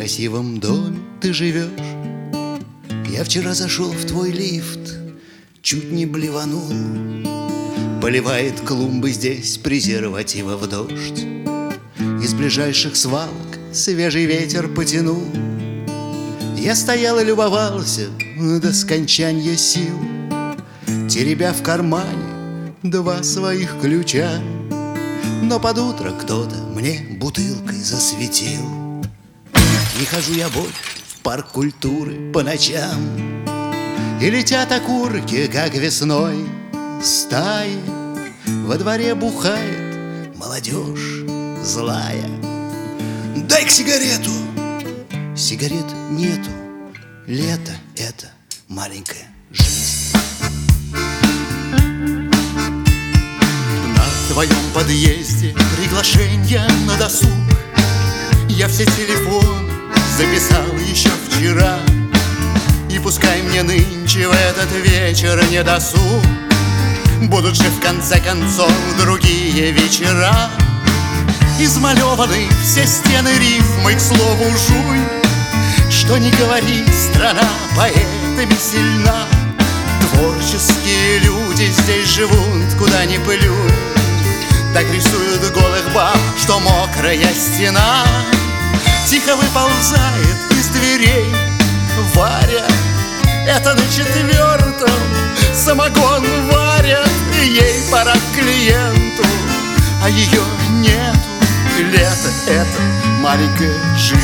красивом доме ты живешь. Я вчера зашел в твой лифт, чуть не блеванул. Поливает клумбы здесь презерватива в дождь. Из ближайших свалок свежий ветер потянул. Я стоял и любовался до скончанья сил, теребя в кармане два своих ключа. Но под утро кто-то мне бутылкой засветил. Не хожу я больше в парк культуры по ночам, и летят окурки, как весной, стаи. Во дворе бухает молодежь злая. Дай-ка сигарету. Сигарет нету. Лето — это маленькая жизнь. На твоем подъезде приглашение на досуг. Я все телефоны записал еще вчера. И пускай мне нынче в этот вечер не досуг, будут же в конце концов другие вечера. Измалеваны все стены рифмой, к слову, жуй. Что ни говори, страна поэтами сильна. Творческие люди здесь живут, куда ни плюнь. Так рисуют голых баб, что мокрая стена тихо выползает из дверей Варя. Это на 4-м самогон варят, и ей пора к клиенту, а ее нету. Лето — это маленькая жизнь.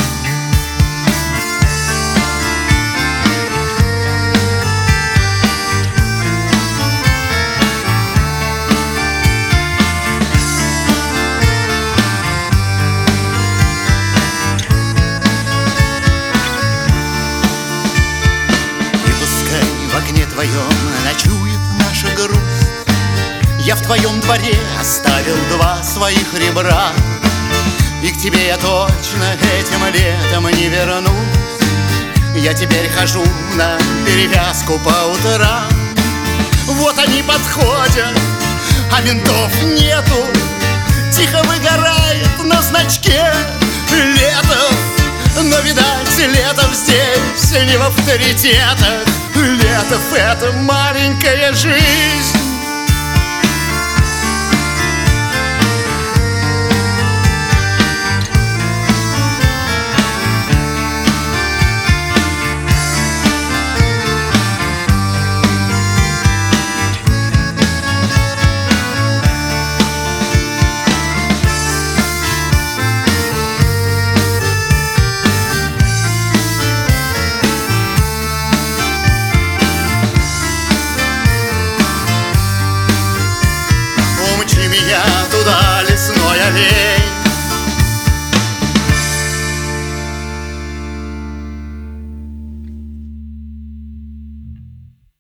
Ночует наша грусть. Я в твоем дворе оставил два своих ребра, и к тебе я точно этим летом не вернусь. Я теперь хожу на перевязку по утрам. Вот они подходят, а ментов нету. Тихо выгорает на значке Летов. Но, видать, Летов здесь не в авторитетах. Летов — это маленькая жизнь.